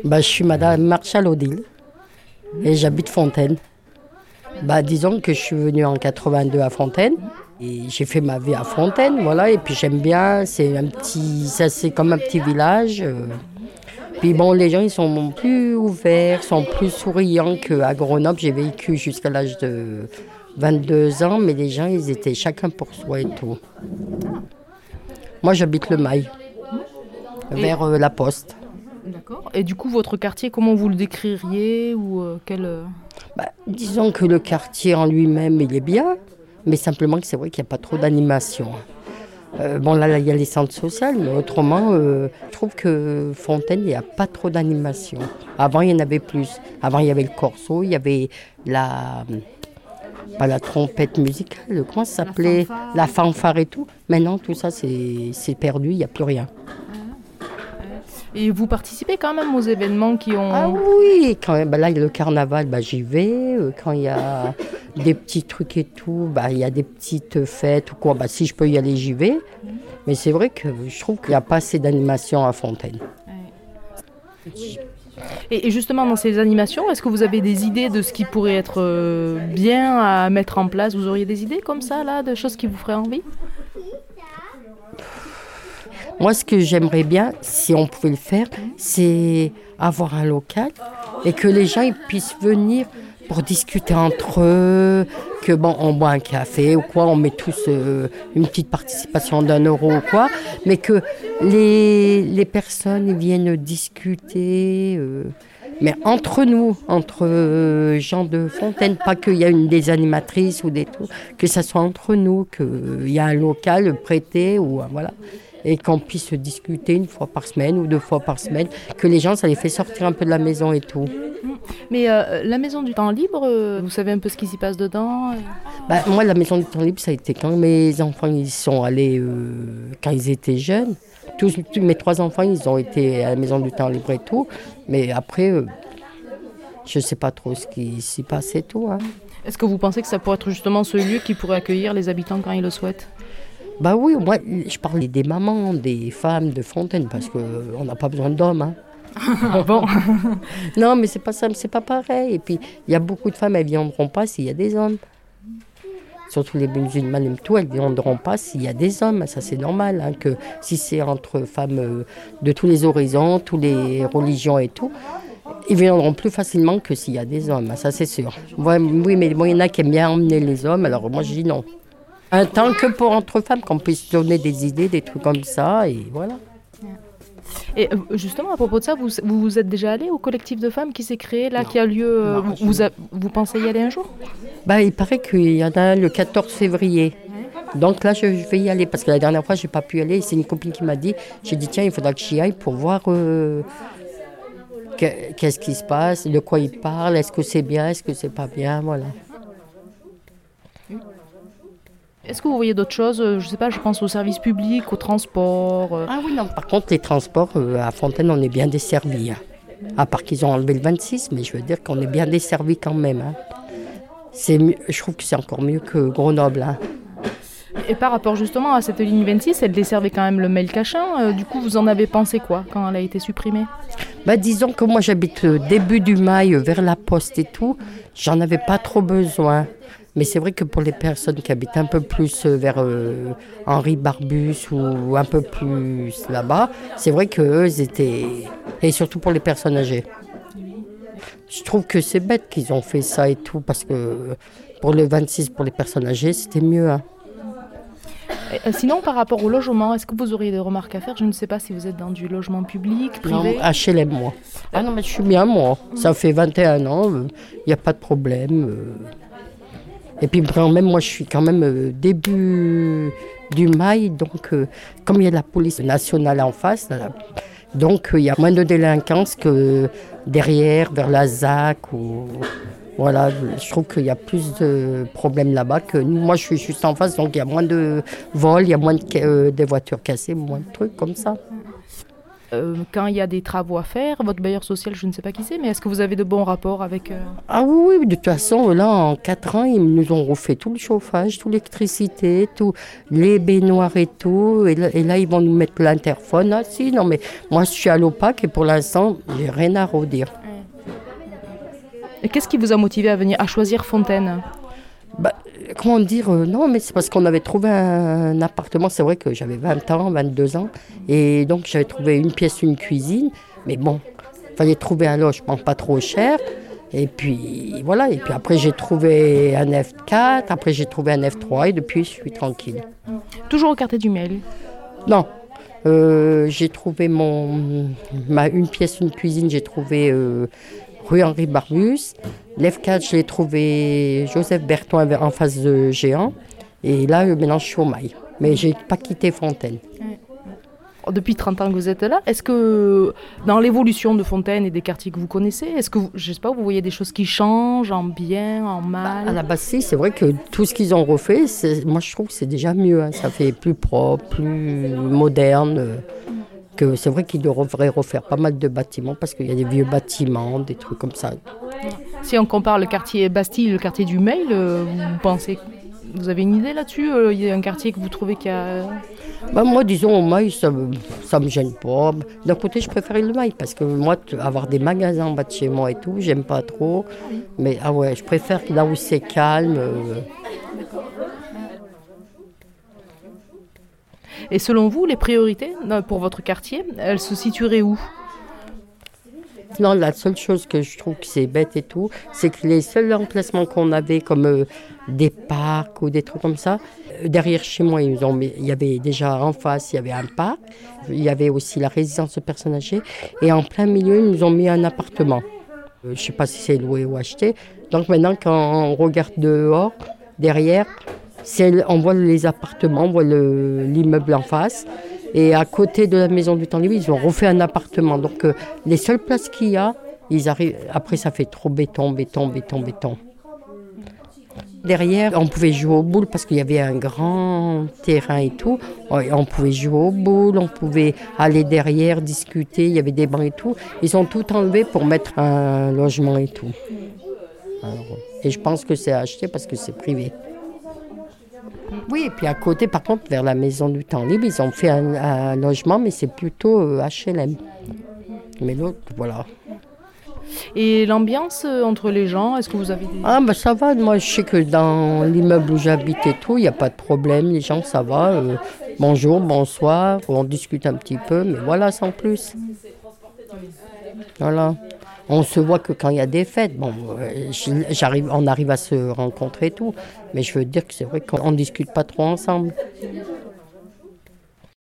Je suis Madame Marchal-Odile et j'habite Fontaine. Disons que je suis venue en 82 à Fontaine et j'ai fait ma vie à Fontaine, voilà. Et puis j'aime bien, c'est comme un petit village. Puis bon, les gens ils sont plus ouverts, sont plus souriants qu'à Grenoble. J'ai vécu jusqu'à l'âge de 22 ans, mais les gens ils étaient chacun pour soi et tout. Moi j'habite le Mail, vers la Poste. D'accord. Et du coup, votre quartier, comment vous le décririez ou Disons que le quartier en lui-même, il est bien, mais simplement que c'est vrai qu'il n'y a pas trop d'animation. Là, il y a les centres sociaux, mais autrement, je trouve que Fontaine, il n'y a pas trop d'animation. Avant, il y en avait plus. Avant, il y avait le corso, il y avait pas la trompette musicale, comment ça s'appelait ? La fanfare et tout. Maintenant, tout ça, c'est perdu, il n'y a plus rien. Et vous participez quand même aux événements qui ont... Ah oui, quand même, là, il y a le carnaval, j'y vais. Quand il y a des petits trucs et tout, il y a des petites fêtes ou quoi, si je peux y aller, j'y vais. Mais c'est vrai que je trouve qu'il n'y a pas assez d'animation à Fontaine. Et justement, dans ces animations, est-ce que vous avez des idées de ce qui pourrait être bien à mettre en place ? Vous auriez des idées comme ça, là, de choses qui vous feraient envie ? Moi, ce que j'aimerais bien, si on pouvait le faire, c'est avoir un local et que les gens ils puissent venir pour discuter entre eux, on boit un café ou quoi, on met tous une petite participation d'1 euro ou quoi, mais que les personnes ils viennent discuter, mais entre nous, entre gens de Fontaine, pas qu'il y a des animatrices ou des trucs, que ça soit entre nous, qu'il y a un local prêté ou voilà. Et qu'on puisse discuter 1 fois par semaine ou 2 fois par semaine, que les gens, ça les fait sortir un peu de la maison et tout. Mais la maison du temps libre, vous savez un peu ce qui s'y passe dedans ? Moi, la maison du temps libre, ça a été quand mes enfants ils sont allés, quand ils étaient jeunes. Tous mes 3 enfants, ils ont été à la maison du temps libre et tout. Mais après, je ne sais pas trop ce qui s'y passe et tout. Est-ce que vous pensez que ça pourrait être justement ce lieu qui pourrait accueillir les habitants quand ils le souhaitent ? Oui, moi je parlais des mamans, des femmes de Fontaine, parce qu'on n'a pas besoin d'hommes. Bon. Non, mais c'est pas ça, c'est pas pareil. Et puis, il y a beaucoup de femmes, elles ne viendront pas s'il y a des hommes. Surtout les musulmanes et tout, elles ne viendront pas s'il y a des hommes. Ça, c'est normal, que si c'est entre femmes de tous les horizons, toutes les religions et tout, ils viendront plus facilement que s'il y a des hommes, ça c'est sûr. Oui, mais il y en a qui aiment bien emmener les hommes, alors moi je dis non. Tant que pour entre femmes, qu'on puisse donner des idées, des trucs comme ça, et voilà. Et justement, à propos de ça, vous êtes déjà allé au collectif de femmes qui s'est créé, là, qui a lieu... vous pensez y aller un jour ? Il paraît qu'il y en a un le 14 février. Donc là, je vais y aller, parce que la dernière fois, je n'ai pas pu y aller. C'est une copine qui m'a dit, j'ai dit, tiens, il faudra que j'y aille pour voir qu'est-ce qui se passe, de quoi ils parlent, est-ce que c'est bien, est-ce que c'est pas bien, voilà. Est-ce que vous voyez d'autres choses ? Je ne sais pas, je pense aux services publics, aux transports. Ah oui, non, par contre, les transports, à Fontaine, on est bien desservis. À part qu'ils ont enlevé le 26, mais je veux dire qu'on est bien desservis quand même. C'est mieux, je trouve que c'est encore mieux que Grenoble. Et par rapport justement à cette ligne 26, elle desservait quand même le Mail-Cachin. Du coup, vous en avez pensé quoi quand elle a été supprimée ? Disons que moi, j'habite début du Mail, vers la Poste et tout. J'en avais pas trop besoin. Mais c'est vrai que pour les personnes qui habitent un peu plus vers Henri Barbus ou un peu plus là-bas, c'est vrai qu'eux, ils étaient... Et surtout pour les personnes âgées. Je trouve que c'est bête qu'ils ont fait ça et tout, parce que pour le 26, pour les personnes âgées, c'était mieux. Sinon, par rapport au logement, est-ce que vous auriez des remarques à faire ? Je ne sais pas si vous êtes dans du logement public, privé. Non, HLM, moi. Ah non, mais je suis bien, moi. Ça fait 21 ans, il n'y a pas de problème. Et puis quand même, moi je suis quand même début du Mail, donc comme il y a la police nationale en face, donc il y a moins de délinquance que derrière, vers la ZAC. Voilà, je trouve qu'il y a plus de problèmes là-bas que nous. Moi je suis juste en face, donc il y a moins de vols, il y a moins de voitures cassées, moins de trucs comme ça. Quand il y a des travaux à faire, votre bailleur social, je ne sais pas qui c'est, mais est-ce que vous avez de bons rapports avec... Ah oui, oui, de toute façon, là, en 4 ans, ils nous ont refait tout le chauffage, toute l'électricité, tout, les baignoires et tout. Et là, ils vont nous mettre l'interphone. Ah si, non, mais moi, je suis à l'OPAC et pour l'instant, j'ai rien à redire. Et qu'est-ce qui vous a motivé à choisir Fontaine ? Bah, comment dire, non, mais c'est parce qu'on avait trouvé un appartement. C'est vrai que j'avais 20 ans, 22 ans. Et donc, j'avais trouvé une pièce, une cuisine. Mais bon, il fallait trouver un logement pas trop cher. Et puis, voilà. Et puis après, j'ai trouvé un F4. Après, j'ai trouvé un F3. Et depuis, je suis tranquille. Toujours au quartier du Mail ? Non. J'ai trouvé une pièce, une cuisine. J'ai trouvé... rue Henri Barbus. L'F4, je l'ai trouvé Joseph Berton en face de Géant. Et là, maintenant, je suis au Mail. Mais je n'ai pas quitté Fontaine. Depuis 30 ans que vous êtes là, est-ce que dans l'évolution de Fontaine et des quartiers que vous connaissez, est-ce que, je sais pas, vous voyez des choses qui changent en bien, en mal ? À la base, c'est vrai que tout ce qu'ils ont refait, moi, je trouve que c'est déjà mieux. Hein. Ça fait plus propre, plus moderne. Que c'est vrai qu'ils devraient refaire pas mal de bâtiments parce qu'il y a des vieux bâtiments, des trucs comme ça. Si on compare le quartier Bastille et le quartier du Mail, vous avez une idée là-dessus ? Il y a un quartier que vous trouvez qui a... Moi, disons, au Mail, ça me gêne pas. D'un côté, je préfère le Mail parce que moi, avoir des magasins en bas de chez moi et tout, j'aime pas trop. Mais je préfère là où c'est calme. Et selon vous, les priorités pour votre quartier, elles se situeraient où ? Non, la seule chose que je trouve que c'est bête et tout, c'est que les seuls emplacements qu'on avait, comme des parcs ou des trucs comme ça, derrière chez moi, il y avait déjà en face, il y avait un parc, il y avait aussi la résidence de personnes âgées, et en plein milieu, ils nous ont mis un appartement. Je ne sais pas si c'est loué ou acheté. Donc maintenant, quand on regarde dehors, derrière, on voit les appartements, on voit l'immeuble en face. Et à côté de la maison du temps libre, ils ont refait un appartement. Donc les seules places qu'il y a, ils arrivent. Après, ça fait trop béton. Derrière, on pouvait jouer aux boules parce qu'il y avait un grand terrain et tout. On pouvait jouer aux boules, on pouvait aller derrière, discuter, il y avait des bancs et tout. Ils ont tout enlevé pour mettre un logement et tout. Et je pense que c'est acheté parce que c'est privé. Oui, et puis à côté, par contre, vers la maison du temps libre, ils ont fait un logement, mais c'est plutôt HLM. Mais l'autre, voilà. Et l'ambiance entre les gens, est-ce que vous avez des... Ça va, moi je sais que dans l'immeuble où j'habite et tout, il n'y a pas de problème, les gens ça va. Bonjour, bonsoir, on discute un petit peu, mais voilà, sans plus. Voilà. On se voit que quand il y a des fêtes, on arrive à se rencontrer et tout. Mais je veux dire que c'est vrai qu'on ne discute pas trop ensemble.